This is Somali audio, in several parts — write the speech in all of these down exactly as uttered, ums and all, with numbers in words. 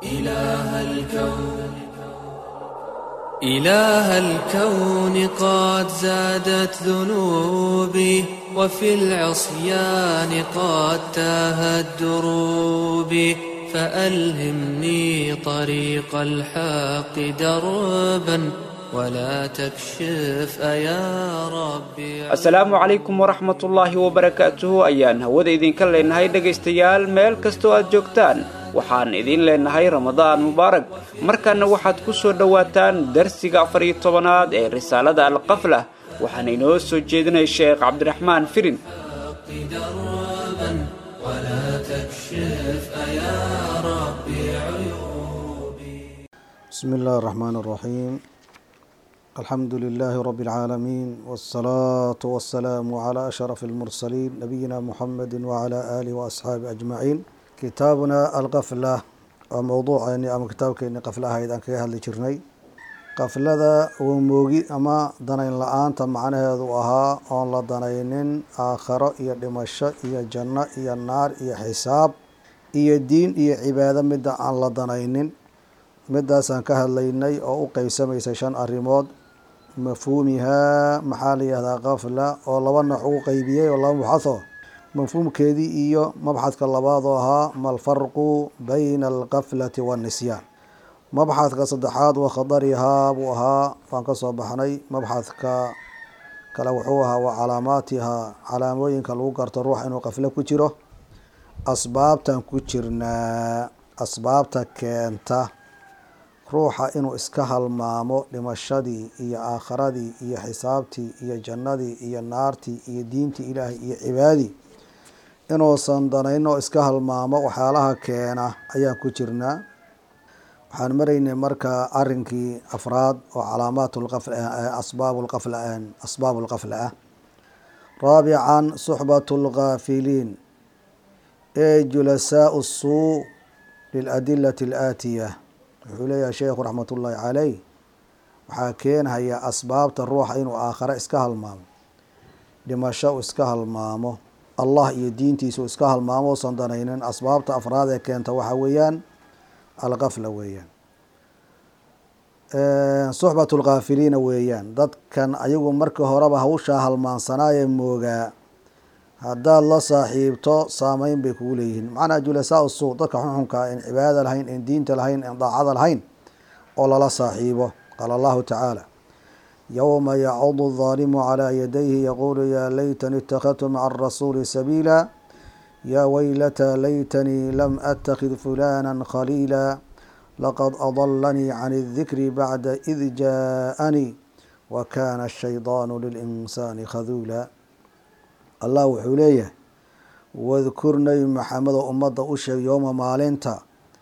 إله الكون إله الكون قد زادت ذنوبي وفي العصيان قد تاهت دروبي فألهمني طريق الحق دربا ولا تكشف أيا ربي. السلام عليكم ورحمة الله وبركاته. أيان هودا إذن كان لنهاي دقيستيال ميل كستو أدجوكتان waxaan idin leenahay Ramadaan Mubaarak. markaana waxaad ku soo dhawaataan darsiga afar iyo tobanaad ee risaalada al-qafla waxaan inoo soo jeedinay Sheekh Cabdiraxmaan Firin. بسم الله الرحمن الرحيم. الحمد لله رب العالمين والصلاة والسلام على أشرف المرسلين نبينا محمد وعلى آله وأصحابه أجمعين. كتابنا القفلة وموضوع يعني أما كتابك إن قفلة هيدا كيها اللي شرني قفلة ذا وموجي أما دنين الآن تمعنا هذا وها الله دنينين آخر يا دمشق يا جنة يا النار يا حساب يا الدين يا عبادة مدة الله دنينين مدة سانكها الليني أو قيسم يسشان الرماد مفهومها محالي هذا قفلة والله وانا حقوقي بيه والله محاثه مفهوم كذي إيو مبحث كاللباضها ما الفرق بين القفلة والنسيان. مبحث كصدحات وخضرها وها فانكسو بحني مبحث ك كلوحوها وعلاماتها علاموين كالوقر تروح إنو قفلة كتيره أسباب تنكتيرنا أسباب تكينتا روحا إنو اسكها المامو لمشادي إيا آخرادي إيا حسابتي إيا جنادي إيا نارتي إيا دينتي إلهي إيا عبادي inuusan danayno iska halmaamo waxyaalaha keena ayaan ku jirnaa. waxaan maraynay marka arrinkii afraad oo calaamaatul qafl asbaabul qafl asbaabul qafl ah. raabican suhbatul ghafilin ee julasaa'u suu lil adillati al aatiya. wuxuu leeyahay sheekhu raxmatullaahi calayh waxaa keenaya asbaabta ruuxa inuu aakhira iska halmaamo, dhimasho iska halmaamo, الله يدينتي سو اسكا هالمامو صندانين أسباب أفراد كانت وحويان الغفلة ويان أه صحبة الغافلين ويان ضد كان أيوه مركه هربا هوشا هالمان صنايا موغا هذا الله صاحبته صامين بكوليهن معنا جلساء الصوت ضد كحنهم كائن عبادة الهين إن دين الهين إن ضاعة الهين قال الله صاحبه قال الله تعالى يوم يعض الظالم على يديه يقول يا ليتني اتخذت مع الرسول سبيلا يا ويلتى ليتني لم أتخذ فلانا خليلا لقد أضلني عن الذكر بعد إذ جاءني وكان الشيطان للإنسان خذولا. الله حليه واذكرني محمد أمد أشي يوم مالنتا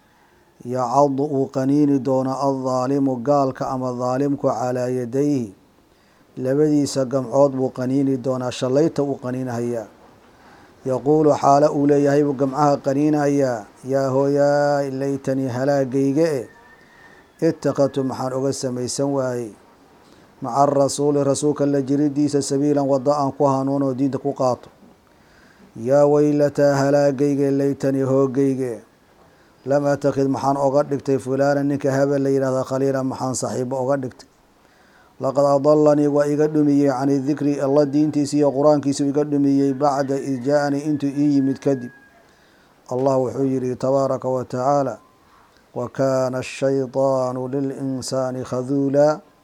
يعض قنين دون الظالم قال كأما ظالمك على يديه labadiisa gamcood buu qaniini doonaa shalayta uu qaniinahayaa. yaquulu xaala uu leeyahay buu gamcaha qaniinahayaa yaa hooyaa laytanii halaagayga e ittaqadtu maxaan uga samaysan waayey maca arasuuli rasuulka la jiridiisa sabiilan waddo aan ku hanuunoo diinta ku qaato. yaa weylataa halaagayga laytanii hoogayga lam atakid maxaan oga dhigtay fulaana ninka habel la yidhahda khaliila maxaan saxiibo oga dhigtay. لقد أضلني وإيقا دميي عن الذكر الله دينتي سي قرآن كيسو إيقا دميي بعد إذ جاءني إنتو إيي متكذب. الله حجري تبارك وتعالى وكان الشيطان للإنسان خذولا.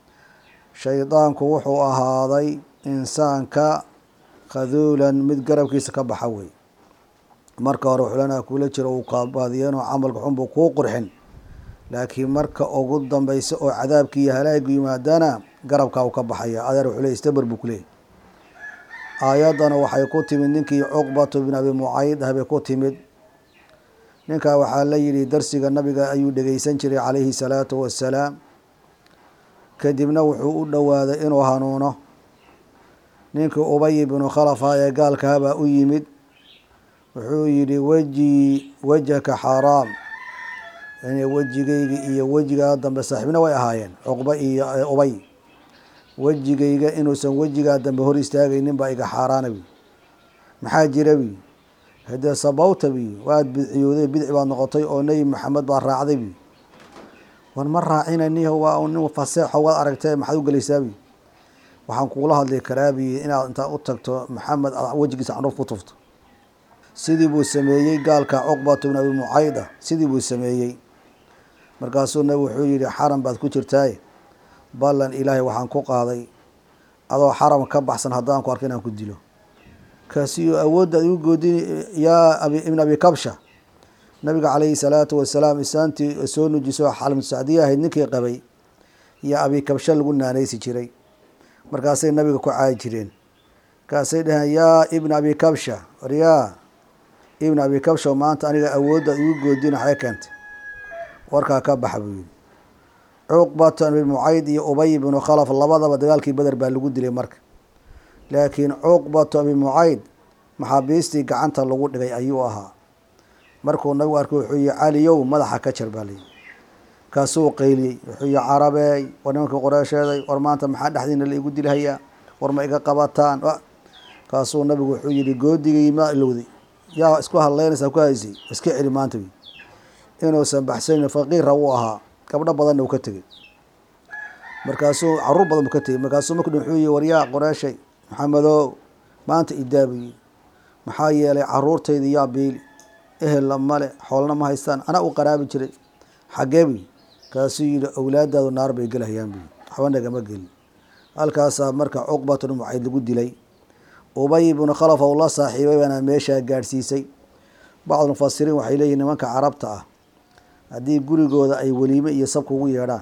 شيطان كوحو أهاضي إنسان كا خذولا متقرب كيس كبحوي مركا روح لنا كل جرى وقاباديان وعمل حنبو كو قرحن laakiin marka ugu dambaysa oo cadaabkii halaagu yimaadana garabka uu ka baxaya adeer wuxuu leeyahay istabar buu kule. aayadana waxay ku timid ninkii Uqbatu ibn Abi Mu'ayd habe ku timid. ninka waxaa la yiri darsiga nabiga ayuu dhageysan jiray calayhi salaatu wassalaam. kadibna wuxuu u dhawaaday inuu hanuuno. ninkii Ubay ibn Khalafa ee gaalka haba u yimid wuxuu yiri waji wajhaka xaraam يعني وجهيجي إيه وجهه دم صاحبنا وياهين عقبة إيه أبي وجهيجي إنه سن وجهه دم بهور استاجي نبى إيجا حاران بي محاجر بي هذا صبوت بي واد بيودي بدع بان نقطي أو نبي محمد بارع بي wan ma raacinayniyo waa nin faseexo waad aragtee maxaad u gelaysaabi waxaan kugula hadli karaabi inaad intaa u tagto maxamed wejigiisa candhuuf ku tufto sidii buu sameeyey gaalka Cuqbatu ibn Abi Mucayda sidii buu sameeyey markaasuu nabi wuxuu yidhi xaram baad ku jirtaay ballan ilaahay waxaan ku qaaday adoo xaram ka baxsan haddaan ku arkin aan ku dilo kaasiyo awoodda igu goodin yaa abi ibn abi kabsha nabiga calayhi salaatu wasalaam isaantii soo nujiso xalim sacdiya ahayd ninkii qabay iyo abi kabsha lagu naanaysi jiray markaasay nabiga ku caayi jireen kaasay dhahaan yaa ibn abi kabsha waryaa ibn abi kabsha maanta aniga awoodda igu goodin waxay keentay warkaa ka baxa buu yidhi Cuqbatu ibn Mucayd iyo Ubay ibn Khalaf labadaba dagaalkii Badar baa lagu dilay marka laakiin Cuqbatu ibn Mucayd maxaabiistii gacanta lagu dhigay ayuu ahaa markuu nabigu arkay wuxuu yidhi caliyow madaxa ka jar baa layidhi kaasuu qayliyey wuxuu yidhi carabey war nimankii qoreesheeday war maanta maxaa dhexdiina la igu dilhayaa war ma iga qabataan kaasuu nabigu wuxuu yidhi goodigii ma ilowday yaa isku hadlaynaysaa ku haysay iska celi maanta inuusan baxsayn faqiira uu ahaa gabdho badanna uu ka tegey markaasuu caruur badan buu ka tegey markaasuu markuu wuxuu yidhi waryaa qoreeshay maxamedow maanta idaabiyi maxaa yeelay caruurtayda yaa biili ehella male xoolna ma haystaan anaa u qaraabi jiray xageebi kaasuu yidhi awlaadaadu naar bay gelahayaan bi waxba nagama gelin halkaasaa marka Cuqbatu ibn Mucayd lagu dilay Ubay ibn Khalaf oo la saaxiibay baana meeshaa gaadhsiisay bacd mufasiriin waxay leeyihiin nimanka carabta ah haddii gurigooda ay weliime iyo sab kugu yeedhaan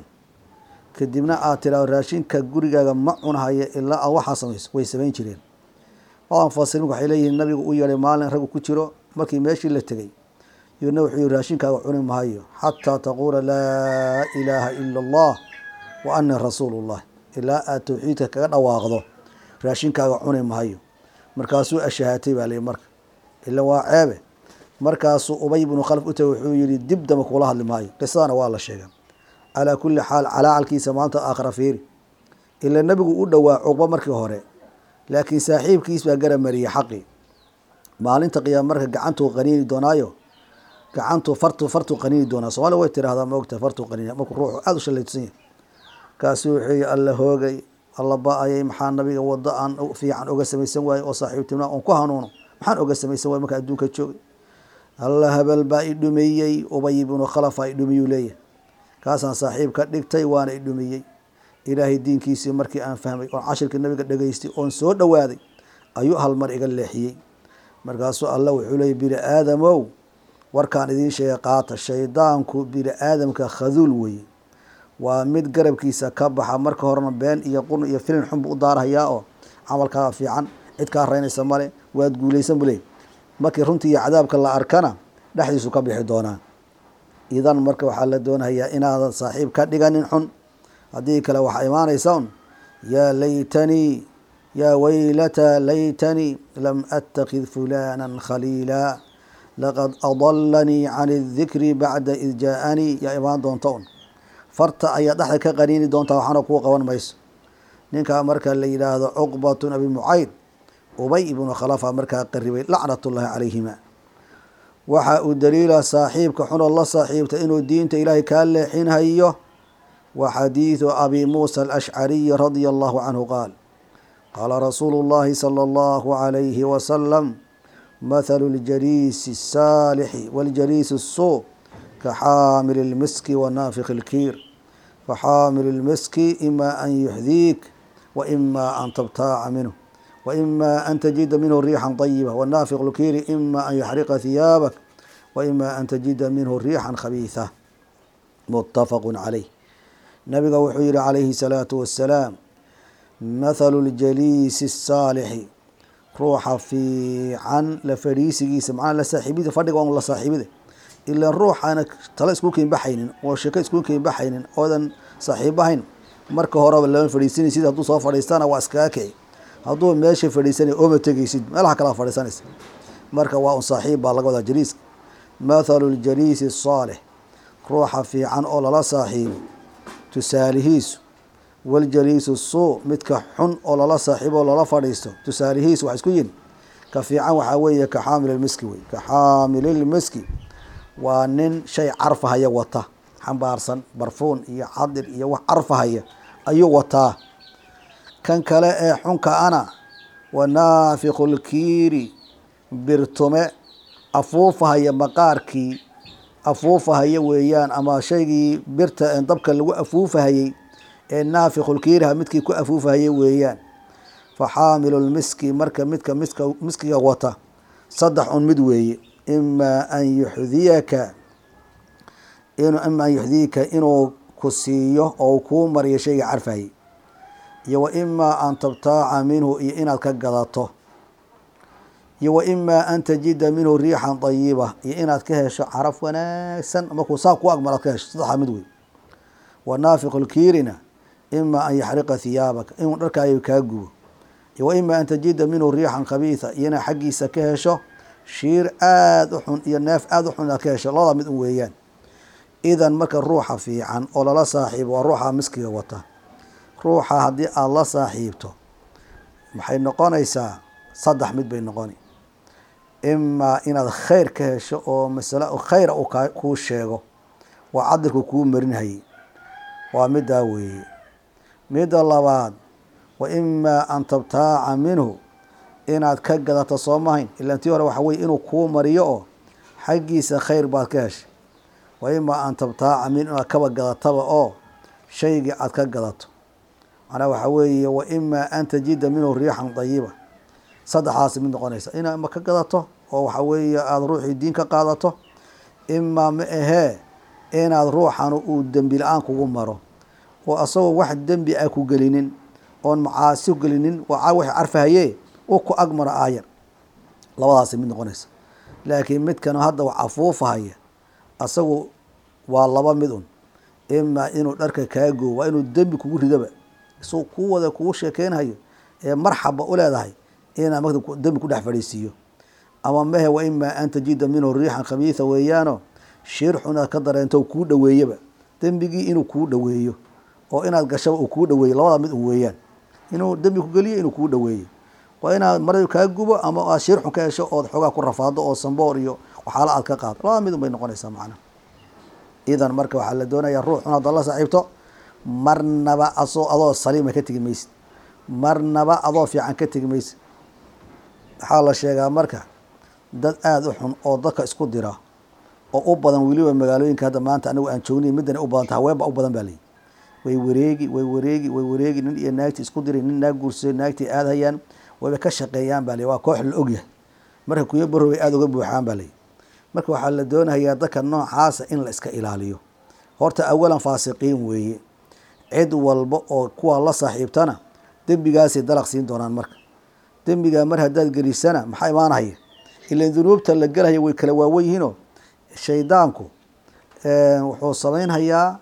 kadibna aad tiraahdo raashinka gurigaaga ma cunahaya ilaa aad waxaa samayso way samayn jireen bacd mufasiriin waxay leeyihiin nabigu u yeedhay maalin rag ku jiro markii meeshii la tegey yuna wuxuu yidhi raashinkaaga cuni maayo xataa taquula laa ilaaha ila allah wa ani rasuulullah ilaa aad tawxiidka kaga dhawaaqdo raashinkaaga cuni maayo markaasuu ashahaatay baa layidhi marka ila waa ceebe markaasuu Ubay ibn Khalaf u tagay wuxuu yidhi dib dama kula hadli maayo qisadana waa la sheegay calaa kulli xaal calaacalkiisa maanta aakhira fiiri ila nabigu u dhowaa Cuqba markii hore laakiin saaxiibkiis baa gara mariyay xaqii maalinta qiyaam marka gacantuu qaniini doonaayo gacantuu fartu fartu qaniini doonaa Soomaaliya way tiraahdaa ma ogta fartu qaniini markuu ruuxu aad u shalaysan yahay kaasi wuxuu yidhi alla hoogay alla baayay maxaa nabiga wada aan fiican uga samaysan waayay oo saaxiibtinimo aan ku hanuuno maxaan uga samaysan waayay marka adduunka joogay alla habal baa i dhumiyey Ubay ibn Khalaf ay dhumiyuu leeyahay kaasaan saaxiib ka dhigtay waana i dhumiyey ilaahay diinkiisii markii aan fahmay oo cashirkii nabiga dhageystay oon soo dhawaaday ayuu hal mar iga leexiyey markaasuu alla wuxuu leeyay bini aadamow warkaan idiin sheegay qaata shaydaanku bini aadamka khaduul weeye waa mid garabkiisa ka baxa marka horena been iyo qurn iyo filin xun buu u daarahayaa oo camalkaaga fiican cid kaa raynaysa male waad guulaysan buu leeyay markii runtii iyo cadaabka la arkana dhexdiisu ka bixi doonaa idan marka waxaa la doonayaa inaadan saaxiib ka dhiganin xun haddii kale waxaa imaanaysa un yaa laytanii yaa waylata laytanii lam attakid fulaana khaliila laqad adalanii can adikri bacda id jaaanii yaa imaan doonta un farta ayaa dhexda ka qaniini doontaa waxaana kuu qaban mayso ninkaa marka la yidhaahdo Cuqbatu abi Mucayd Ubay ibn Khalafa markaa qaribay lacnatullaahi calayhima waxa uu daliila saaxiibka xun oo la saaxiibta inuu diinta ilaahay kaa leexinhayo wa xadiidu abi muusa alashcariy radia allahu canhu qaal qaala rasuulu llahi sala allahu calayhi wasalam mathalu ljaliisi asaalixi waljaliisi assuu kaxaamili lmiski wanaafiqi ilkiir faxaamil lmiski ima an yuxdiik wa ima an tabtaaca minhu وإما أن تجد منه ريحا طيبة والنافق الكير إما أن يحرق ثيابك وإما أن تجد منه ريحا خبيثة متفق عليه نبي وحير عليه الصلاة والسلام مثل الجليس الصالح روح في عن لفريسي سمعان لصاحبي فرق وان لصاحبي إلا الروح أنا تلا سكوكين بحين وشكا سكوكين بحين أوذن صاحبين مركه هرب اللون فريسين سيد هدو صاف فريستانا واسكاكي hadduu meesha fadhiisanay ooma tegaysid meelaha kala fadhiisanaysa marka waa un saaxiib baa laga wadaa jaliiska mathalu ljaliisi asaalix ruuxa fiican oo lala saaxiibo tusaalihiisu waljaliisu suu midka xun oo lala saaxiibo oo lala fadhiisto tusaalihiisu waxa isku yihin ka fiican waxaa weeye ka xaamililmiski wey ka xaamililmiski waa nin shay carfahaya wata xambaarsan barfuun iyo cadir iyo wax carfahaya ayuu wataa. kan kale ee xunka ana wanaafiqu lkiiri birtume afuufahaya maqaarkii afuufahaya weeyaan, ama shaygii birta dabka lagu afuufahayey ee naafiqu lkiiriha midkii ku afuufahaya weeyaan. faxaamilu lmiski marka midka miska miskiga wata saddex un mid weeye, ima an yuxdiyaka ima an yuxdiyaka inuu ku siiyo oo kuu mariyo shayga carfahayey, iyo wa imaa an tabtaaca minhu iyo inaad ka gadato, iyo wa imaa an tajida minhu riixan dayiba iyo inaad ka hesho caraf wanaagsan markuu saa ku agmar aad ka hesho. saddexaa mid wey. wanaafiqu lkiirina ima an yaxriqa hiyaabaka inuu dharkaayo kaa gubo, iyo wa imaa an tajida minhu riixan khabiisa iyo inaad xaggiisa ka hesho shiir aada u xun iyo neef aada u xun inaad ka hesho. labada mid un weeyaan. idan marka ruuxa fiican oo lala saaxiibo waa ruuxa miskiga wata. ruuxa haddii aada la saaxiibto maxay noqonaysaa? saddex mid bay noqoni. imaa inaad khayr ka hesho oo masale khayra uu kuu sheego, waa cadirku kuu marinhayey, waa middaa weeye. midda labaad, wa imaa an tabtaaca minhu inaad ka gadato soo mahayn, ilaan tii hore waxa weye inuu kuu mariyo oo xaggiisa khayr baad ka heshay. wa imaa an tabtaaca minhu inaad kaba gadataba oo shaygii aad ka gadato. macnaa waxa weeye wa imaa an tajida minhu riixan dayiba. saddexdaasi mid noqonaysa, inaad ma ka gadato oo waxa weeye aada ruuxii diin ka qaadato, imaa ma ahee inaad ruuxan uu dembi la-aan kugu maro oo asagoo wax dembi ah ku gelinin oon macaasi ku gelinin waa wax carfahaye uu ku agmaro aayar. labadaasi mid noqonaysa. laakiin midkan hadda wax afuufahaya asagu waa laba mid un. imaa inuu dharka kaa goobo, waa inuu dembi kugu ridaba isagoo kuu wada kugu sheekeynhayo ee marxaba u leedahay inaad marka dembi ku dhex fadhiisiiyo. ama mehe wa imaa an tajida minhu riixan khabiisa weeyaano shiir xun inaad ka dareento kuu dhaweeyaba dembigii inuu kuu dhaweeyo oo inaad gashaba uu kuu dhaweeyo. labada mid un weeyaan. inuu dembi ku geliyo inuu kuu dhaweeyo. waa inaad maradu kaa gubo ama aad shiir xun ka hesho ood xoogaa ku rafaado oo samboor iyo waxaala aad ka qaado. labada mid un bay noqonaysaa macna. idan marka waxaa la doonayaa ruux xun haddaad la saaxiibto marnaba asoo adoo saliima ka tegi maysid, marnaba adoo fiican ka tegi maysid. waxaa la sheegaa marka dad aada u xun oo dadka isku dira oo u badan weliba magaalooyinka hadda maanta anigu aan joogniy midana u badanta haweenba u badan baa leeyihi. way wareegi way wareegi way wareegi nin iyo naagti isku diray, nin naag guursaday naagtii aadhayaan wayba ka shaqeeyaan baa leeyihi. waa koox la ogyahay marka kuyo baro way aada uga buuxaan baa leeyihi. marka waxaa la doonayaa dadka noocaasa in la iska ilaaliyo. horta awalan faasiqiin weeye. cid walba oo kuwa la saaxiibtana dembigaasay dalaq siin doonaan. marka dembigaa mar haddaad gelisana maxaa imaanahaya? ilaan dunuubta la gelahaya way kala waawen yihiinoo shaydaanku wuxuu samaynhayaa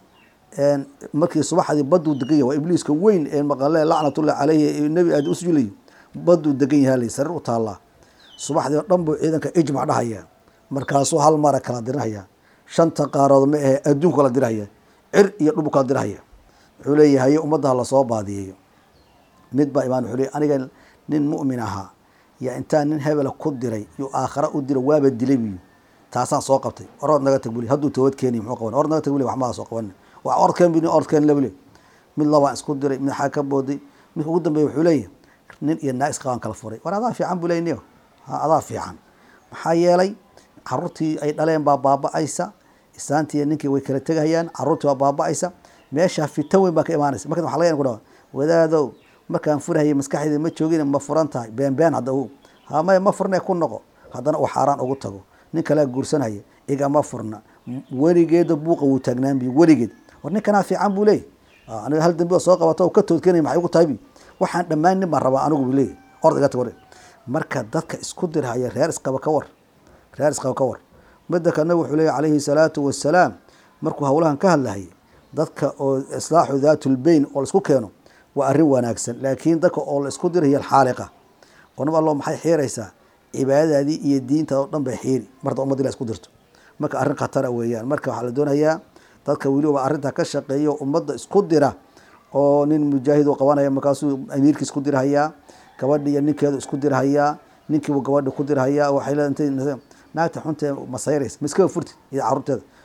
markii subaxdii baduu degan yahay. waa ibliiska weyn ee maqale lacnatullah caleyhi nebi aadam usjulayo baduu degan yahay sarir u taallaa. subaxdii oo dhan buu ciidanka ijmac dhahayaa, markaasuu hal mara kala dirhayaa. shanta qaarood ma ahe adduunku kala dirhaya, cir iyo dhul kala dirhaya. wuxuu leeyahay ummadda lasoo baadiyeeyo. mid baa imaan wuxuu leey aniga nin mu'min ahaa yaa intaan nin hebela ku diray iyo aakhara u dira waaba dilay biyo taasaan soo qabtay. orod naga tag buli hadduu toobad keeni muxuu qaban? orod naga tag buli wax maa soo qaban waa ordkeen bini ordkeen labule. mid labaan isku diray, mid xaa ka booday, mid ugu dambeeya wuxuu leeyahay nin iyo naag isqabaan kala furay. war adaa fiican buu leeyniyo ha adaa fiican. maxaa yeelay caruurtii ay dhaleen baa baaba'aysa, islaantii ninkii way kala tegahayaan, caruurtii waa baaba'aysa, meesha fita weyn baa ka imaanaysa. marka waxa laga yaabaa ku dhaw wadaadow markaan furahayay maskaxdayda ma joogin ma furan tahay been been hadda uu ha ma ma furnay ku noqo haddana uu xaaraan ugu tago. nin kale guursanaya iga ma furna weligeeda buuqa wuu taagnaan bi weligeed. war ninkana fiican buu leeyahay aniga hal dambi oo soo qabato oo ka toodkeenay maxay ugu tahay waxaan dhammaan nin ma raba anigu buu leeyahay ordaga tawar. marka dadka isku dirhaya reer isqaba ka war reer isqaba ka war midda kana wuxuu leeyahay calayhi salaatu wassalaam markuu hawlahan ka hadlahay dadka oo islaaxu dhaatul bayn oo isku keeno waa arrin wanaagsan. laakiin dadka oo la isku diraya xaaliqa oo naba Allah maxay xiiraysaa cibaadadii iyo diinta oo dhan bay xiiri marka ummadda la isku dirto. marka arrin khatar weeyaan. marka waxa la doonayaa dadka waliba arrinta ka shaqeeyo ummadda isku dira oo nin mujaahid oo qabanaya markaasuu amiirkiis isku dirhaya, gabadhiya ninkeedu isku dirhaya, ninkii uu gabadha ku dirhaya waxay leedahay naagta xunta masayrays miska furti iyo carruurteeda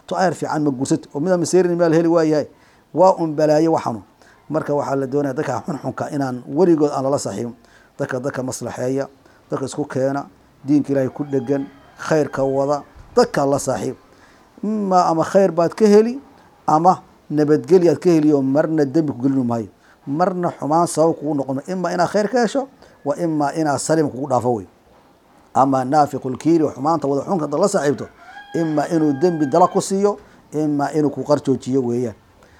to ayr fiican ma guursat oo mida maseerin meel heli waayahay waa un balaayo waxanu marka waxaa la doonaya dadka xunxunka inaan weligood aan lala saaxiibin dadka dadka maslaxeeya dadka isku keena diinka ilaahay ku dhegan khayrka wada dadka la saaxiib ma ama khayr baad ka heli ama nabadgelyaad ka heliyo marna dembi ku gelin maayo marna xumaan sabab kugu noqon ima inaad khayr ka hesho wa ima inaad salim kugu dhaafo wey ama naafiqul kiiri xumaanta wada xunka dad la saaxiibto ima inuu dembi dala ku siiyo ima inuu ku qarjoojiyo weeyaan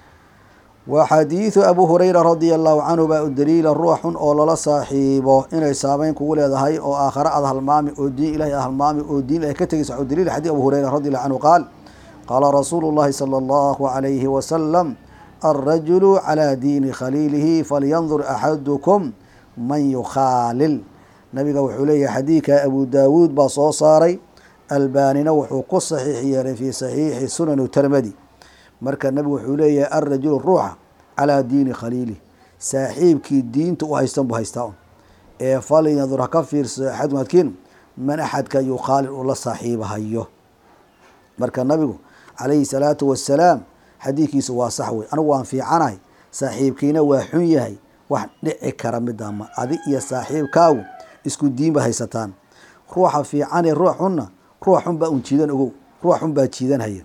وxadiiثu abu hurayra radي الlahu canhu baa u daliila ruuxun oo lala saaxiibo inay saameyn kugu leedahay oo aakhare aad halmaami oo diin ilahay aad halmaami oo diin ilahay ka tegeysa waxu daliil xadiis abu hurayra radi allahu canhu qaal qaala rasuulu llahi salى اllahu عalayhi wasalam alrajulu calى diini khaliilihi falyandur axadukum man yukhaalil nabiga wuxuu leeyahay xadiidka abu daawuud baa soo saaray albanina wuxuu ku saxiix yeelay fi saxiixi sunan tirmidi marka nabigu wuxuu leeyahay alrajulu ruuxa calaa diini khaliilih saaxiibkii diinta u haystan buu haystaa ee falyandur ha ka fiirsa axadum adkiin man axadka yukhaalil uu la saaxiibahayo marka nabigu calayhi salaatu wasalaam xadiidkiisa waa sax wey anigu waan fiicanahay saaxiibkiina waa xun yahay wax dhici kara midama adig iyo saaxiibkaagu isku diin ba haysataan ruuxa fiicane ruux xunna ruux xun baa un jiidan ogow ruux xun baa jiidanhaya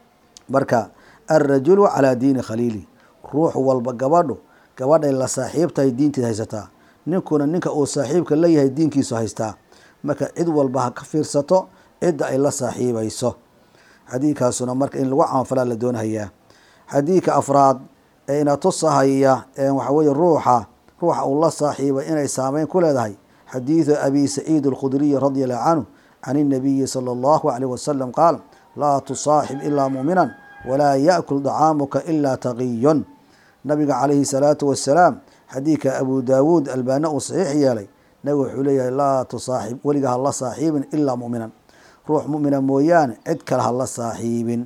marka alrajulu calaa diini khaliili ruux walba gabadhu gabadhay la saaxiibtahay diinteed haysataa ninkuna ninka uu saaxiibka la yahay diinkiisu haystaa marka cid walba ha ka fiirsato cidda ay la saaxiibayso xadiidkaasuna marka in lagu camalfalaa la doonahayaa xadiidka afraad ee ina tusahaya waxa weye ruuxa ruuxa uu la saaxiibay inay saameyn ku leedahay xadiidu abi saciid alkhudriyi radi allahu canhu can الnabiyi salى اllahu alayh wasalam qaal laa tusaaxib ilaa mu'minan walaa yaأkul dacaamuka ilaa taqiyun nabiga calayhi salaatu wasalaam xadiidka abu daawuud albaana uu saxiix yeelay nabiga wuxuu leeyahay laa tusaaxib weliga hala saaxiibin ilaa mu'minan ruux mu'mina mooyaane cid kale hala saaxiibin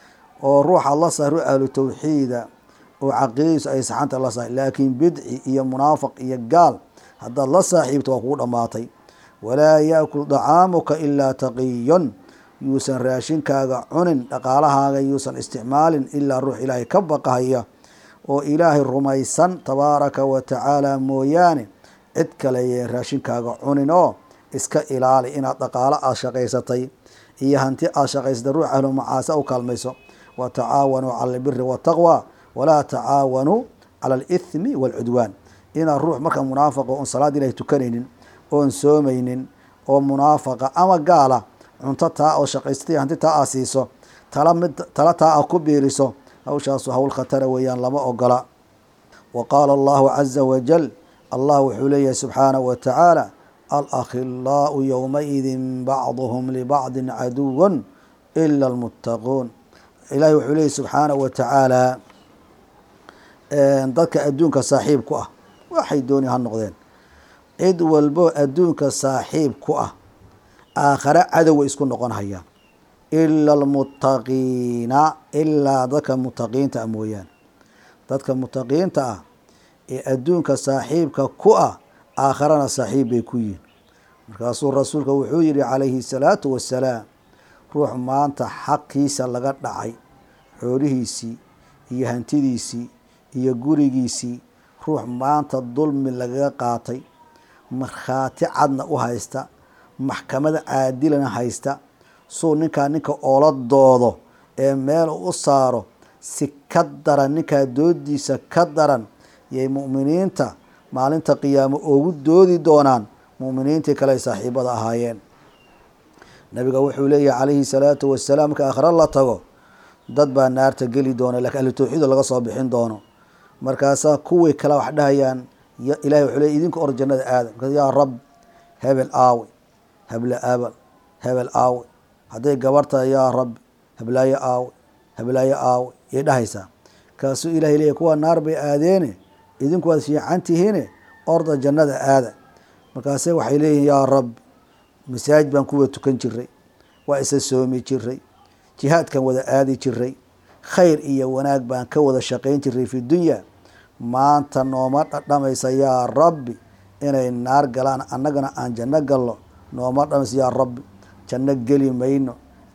oo ruuxa la saaxiib ahlu tawxiida oo caqiidadiisu ay saxanta la saaxiib laakiin bidci iyo munaafiq iyo gaal haddaad la saaxiibto waa kugu dhammaatay walaa yaأkul dacaamuka ilaa taqiyun yuusan raashinkaaga cunin dhaqaalahaaga yuusan isticmaalin ilaa ruux ilaahay ka baqahaya oo ilaahay rumaysan tabaaraka wa tacaala mooyaane cid kale yee raashinkaaga cunin oo iska ilaali inaad dhaqaalo aad shaqaysatay iyo hanti aad shaqaysatay ruux ahlu macaasa u kaalmayso wa tacaawanuu cala albiri waataqwa walaa tacaawanuu cala alithmi waalcudwaan inaad ruux marka munaafaqa oon salaad ilahay tukanaynin oon soomaynin oo munaafaqa ama gaala cunto taa oo shaqaysatay hanti taa aa siiso tala mid tala taa aa ku biiriso hawshaasu hawl khatara weeyaan lama ogola wa qaala allahu caza wajal allah wuxuu leeyahay subxaanahu wa tacaala alakhilaau yowmaidin bacduhum libacdin caduwan ila almuttaquun ilahi wuxuu leeyahy subxaanahu wa tacaala dadka adduunka saaxiib ku ah waxay dooni ha noqdeen cid walbo adduunka saaxiib ku ah aakhare cadowa isku noqon hayaan ila almuttaqiina ilaa dadka mutaqiinta ah mooyaane dadka mutaqiinta ah ee adduunka saaxiibka ku ah aakharana saaxiib bay ku yihin markaasuu rasuulka wuxuu yihi calayhi salaatu wasalaam ruux maanta xaqiisa laga dhacay xoolihiisii iyo hantidiisii iyo gurigiisii ruux maanta dulmi lagaga qaatay markhaati cadna u haysta maxkamada caadilana haysta suu ninkaa ninka oola doodo ee meel u saaro si ka daran ninkaa doodiisa ka daran yay mu'miniinta maalinta qiyaamo ugu doodi doonaan mu'miniintii kale ay saaxiibada ahaayeen nabiga wuxuu leeyahay calayhi salaatu wasalaam marka aakhira la tago dad baa naarta geli doona lakiin ahlu tawxiid laga soo bixin doono markaasaa kuwii kale wax dhahayaan ilahay wuxuu leeyahy idinka or jannada aada markaas yaa rab hebel aawe heble abal hebel aawe hadday gabarta yaa rabbi heblaayo aawe heblaayo aawe yay dhahaysaa kaasuu ilahay leeyahy kuwa naar bay aadeene idinku waad fiican tihiine orda jannada aada markaase waxay leeyihin yaa rabbi masaajid baan kuwa tukan jiray waa isa soomi jiray jihaadkan wada aadi jiray khayr iyo wanaag baan ka wada shaqayn jiray fi dunya maanta nooma dhadhamaysa yaa rabbi inay naar galaan annagana aan janno galno nooma dhamaysa yaa rabbi janno geli mayno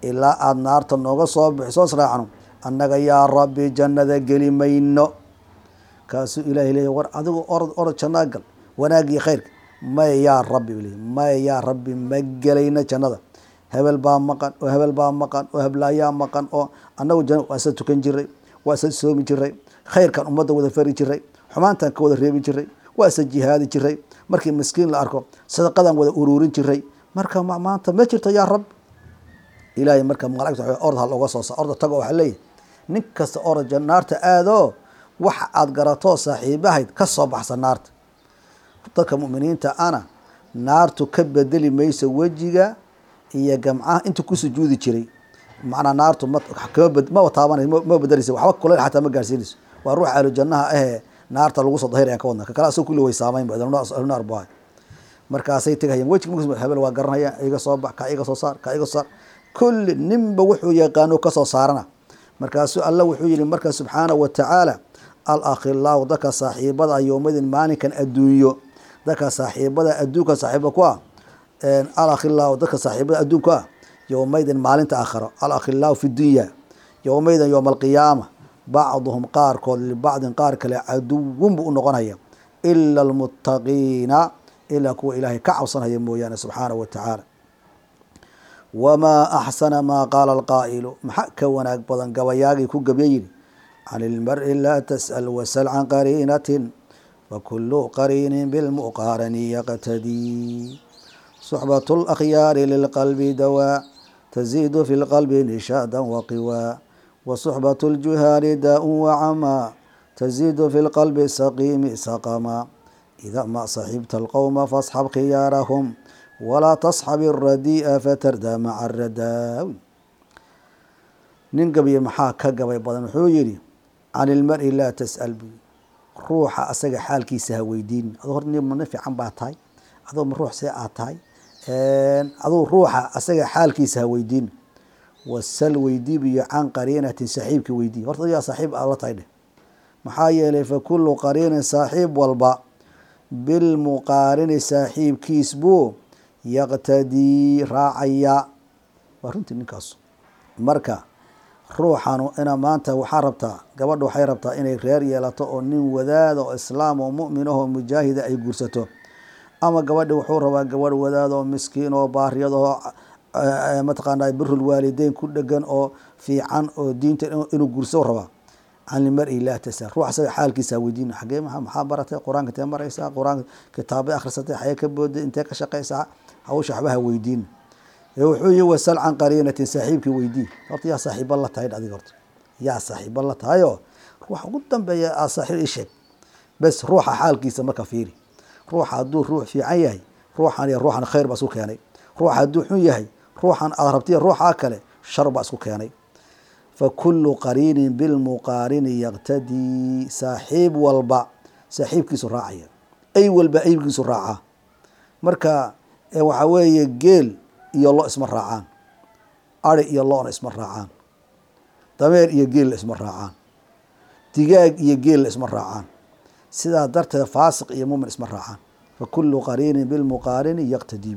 ilaa aada naarta nooga soo bixiso israacno annaga yaa rabbi jannada geli mayno. kaasuu ilaahay leeyahy war adigu orod orod jannaa gal wanaagii khayrka maya yaa rabbi leey maya yaa rabbi ma gelayna jannada hebel baa maqan oo hebel baa maqan oo heblaayaa maqan oo annagu janna waa isa tukan jiray waa isa soomi jiray khayrkan ummadda wada fari jiray xumaantan ka wada reebi jiray waa isa jihaadi jiray markii miskiin la arko sadaqadan wada uruurin jiray marka maanta ma jirto yaa rabbi. ilaahay marka malaa'igta orod ha looga soo saa orda tago waxaa leeyahy nin kasta orod naarta aadoo waxa aada garatoo saaxiibahayd ka soo baxsa naarta. dadka mu'miniinta ana naartu ka bedeli mayso wejiga iyo gamcaha inta ku sujuudi jiray macnaa naartu ma ma taabanay ma bedelaysa waxba kuleel xataa ma gaarsiinayso. waa ruux ahlu jannaha ahee naarta lagu soo dahir ayaan ka wadna ka kale asoo kulli way saamayn ba naar baa markaasay tegayaan wejiga markaas hebel waa garanaya iga soo bax ka iga soo saar ka iga soo saar kulli ninba wuxuu yaqaano ka soo saarana. markaasuu alla wuxuu yidhi marka subxaanahu wa tacaala al-akhilaahu dadka saaxiibada yowmadin maalinkan adduunyo dadka saaxiibada adduunka saaxiiba ku ah al-akhilaahu dadka saaxiibada adduunka ah yowmaydin maalinta aakhiro al-akhilaahu fi dunya yowmaydan yowma alqiyaama bacduhum qaarkood libacdin qaar kale caduwun buu u noqonaya ila almuttaqiina ilaa kuwa ilaahay ka cabsanaya mooyaane subxaanahu wa tacaala. wamaa axsana maa qaala alqaa'ilu maxaa ka wanaag badan gabayaagii ku gabya yidhi can ilmari laa tas'al wasal can qariinatin fakulu qariinin bilmuqaarani yaqtadii suxbat alakhyaari lilqalbi dawaa taziidu fi lqalbi nishaadan waqiwaa wasuxbat ljuhaali daa-un wacamaa taziidu fi lqalbi saqiimi saqamaa ida ma saxibta alqowma fasxab khiyaarahum walaa tasxab iradii'a fatardaa maca aradaawi. nin gabiye maxaa ka gabay badan wuxuu yidhi can ilmari laa tas'al bi ruuxa asaga xaalkiisa ha weydiin adoo hor nin fiican baa tahay adoo ma ruux see aad tahay aduu ruuxa asaga xaalkiisa ha weydiin wasal weydiibiyo can qariinatin saaxiibka weydii horta yaa saaxiib aad la tahay dheh maxaa yeelay fa kullu qariinin saaxiib walba bilmuqaarini saaxiibkiis buu yaqtadii raacaya. waa runtii ninkaas marka ruuxanu ina maanta waxaa rabtaa gabadha waxay rabtaa inay reer yeelato oo nin wadaada oo islaam oo mu'min ahoo mujaahida ay guursato ama gabadhi wuxuu rabaa gabadh wadaada oo miskiin oo baariyad oo mataqaanaa birul waalideyn ku dhegan oo fiican oo diinta inuu guursado rabaa. can ilmari laa tasal ruux asaga xaalkiisa weydiin xagee maxaa baratay qur-aanka intee maraysaa qur-aanka kitaabay akhrisatay xagee ka booday intee ka shaqaysaa hawsha waxba ha weydiin. wuxuu yihi wasal can qariinatin saaxiibkii weydii horta yaa saaxiiba la tahay adiga horta yaa saaxiiba la tahayoo ruuxa ugu dambeeya aa saaxiib ii sheeg bes ruuxa xaalkiisa marka fiiri ruuxa hadduu ruux fiican yahay ruuxan iyo ruuxan khayr baa isku keenay ruuxa hadduu xun yahay ruuxan aad rabtiya ruuxa kale shar baa isku keenay. fa kullu qariinin bilmuqaarini yaqtadii saaxiib walba saaxiibkiisu raacaya ay walba aybkiisu raacaa. marka waxaa weeye geel iyo lo isma raacaan ari iyo loona isma raacaan dameer iyo geella isma raacaan digaag iyo geella isma raacaan sidaa darteed faasiq iyo mumin isma raacaan. fa kullu qariinin bilmuqaarini yaqtadii.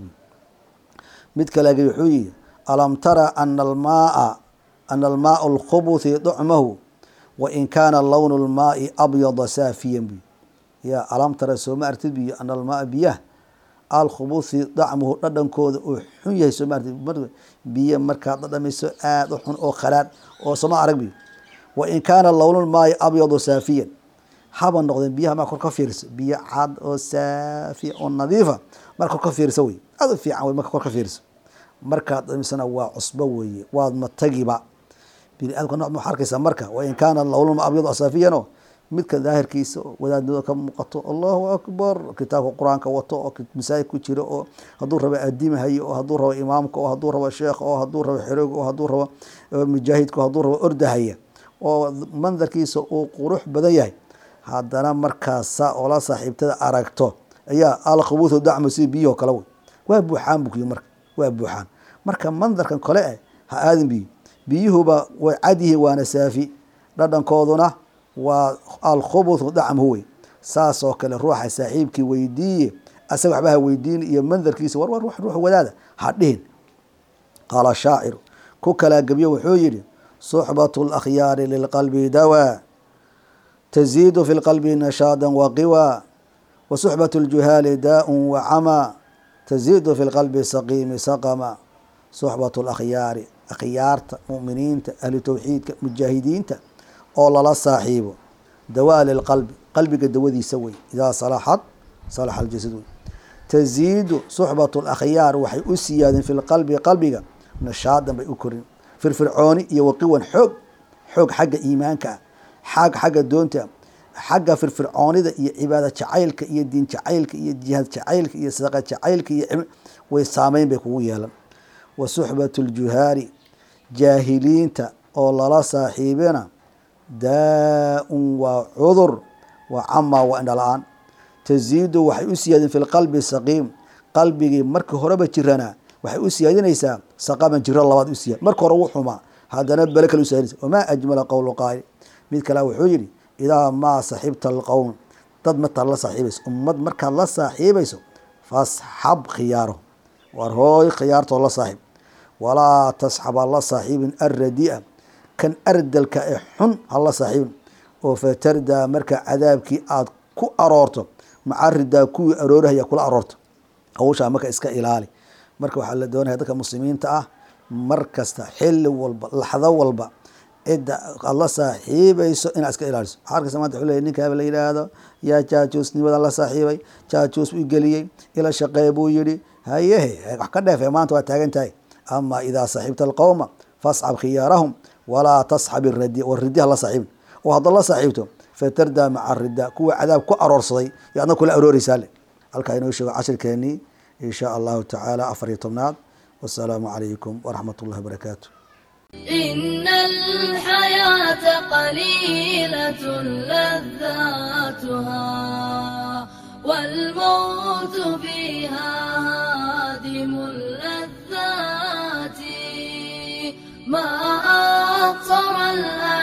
mid kalegi wuxuu yihi alam tara ana almaaa ana almaau alkhubuthi ducmahu wain kaana lawnu lmaai abyada saafiyan bi ya alam tara sooma artid biyo ana almaaa biyaha alkhubuthi dacmuhu dhadhankooda uu xun yahay sooma artid biyo markaad dhadhamayso aada u xun oo khalaad oo sama arag biyo wain kaana lawnulmaai abyadu saafiyan haba noqdeen biyaha maa kor ka fiirisa biyo cad oo saafiya oo nadiifa mar kor ka fiirisa wey aada u fiican wey marka kor ka fiirisa markaad dhamisana waa cusbo weeye waad matagiba bini aadamka nooc ma arkaysa marka wain kaana lawnulma abyadu saafiyan midka daahirkiisa wadaadnimada ka muuqato allahu akbar kitaabka qur-aanka wato oo masaajid ku jiro oo hadduu rabo aadimahayo oo hadduu rabo imaamka oo hadduu rabo sheekha oo hadduu rabo xerooga oo hadduu rabo mujaahidka oo hadduu rabo ordahaya oo mandarkiisa uu qurux badan yahay haddana markaasa oo la saaxiibtada aragto ayaa alkhubuuthu dacmu si biyo kale wey waa buuxaan bukuyi marka waa buuxaan marka mandarkan kale eh ha aadin biyo biyuhuba way cad yihiin waana saafi dhadhankooduna waa alkhubuuthu dacmu wey saas oo kale ruuxa saaxiibkii weydiiye asaga waxba ha weydiin iyo mandarkiisa war war ruux wadaada ha dhihin qaala shaaciru كوكلا قبيه وحويري صحبة الأخيار للقلب دواء تزيد في القلب نشادا وقوى وصحبة الجهال داء وعمى تزيد في القلب سقيم سقما صحبة الأخيار أخيار مؤمنين أهل توحيد مجاهدين أولا لا صاحبه دواء للقلب قلبك الدوذي يسوي إذا صلحت صلح الجسد تزيد صحبة الأخيار وحي أسياد في القلب قلبك نشادا بأكر في الفرعوني يوقوا حق حق حق إيمانك حق حق دونته حق في الفرعوني ذا عبادة شعيلك إيه دين شعيلك إيه جهاد شعيلك إيه صدقة شعيلك إيه ويسامين بكوية وصحبة الجهاري جاهلين تا أولا لا صاحبنا داء وعذر وعما وإن الآن تزيد وحي أسياد في القلب السقيم قلبي مرك هربة جرانا وحي أسياد نيسا سقاما جرا الله بعد أسياد مرك روحهما هذا نبلك الأسياد وما أجمل قول قائل مثل كلام حجري إذا ما صحبت القوم تضمت الله صاحبس أمد مرك الله صاحبس فاصحب خياره وارهوي خيارته الله صاحب ولا تصحب الله صاحب الرديئة كان أردل كإحن الله صاحب وفتردى مركا عذابك آد كو أرورته مع الردى كو أروره يكو أرورته أوشا مركا إسكا إلالي مركا وحال دون هذا كمسلمين تأه مركز حل والبا لحظة والبا إدى الله صاحب يسو إن إسكا إلالي حارك سمعت حولي إنك هذا إلى هذا يا تشاتوس نبدا الله صاحبي تشاتوس ويقليي إلى شقيبو يري هاي هي كده في مانتو تاغنتاي أما إذا صاحبت القوم فاصحب خيارهم ولا تصحب الردي والردي الله صاحب وهذا الله صاحبته فتردى مع الرداء كو عذاب كو أرور صدي يعني كل أرور رسالة الكائن وشو عشر كاني إن شاء الله تعالى أفريتمناد والسلام عليكم ورحمة الله وبركاته. إن الحياة قليلة لذاتها والموت فيها هادم اللذات ما أقصر الأيام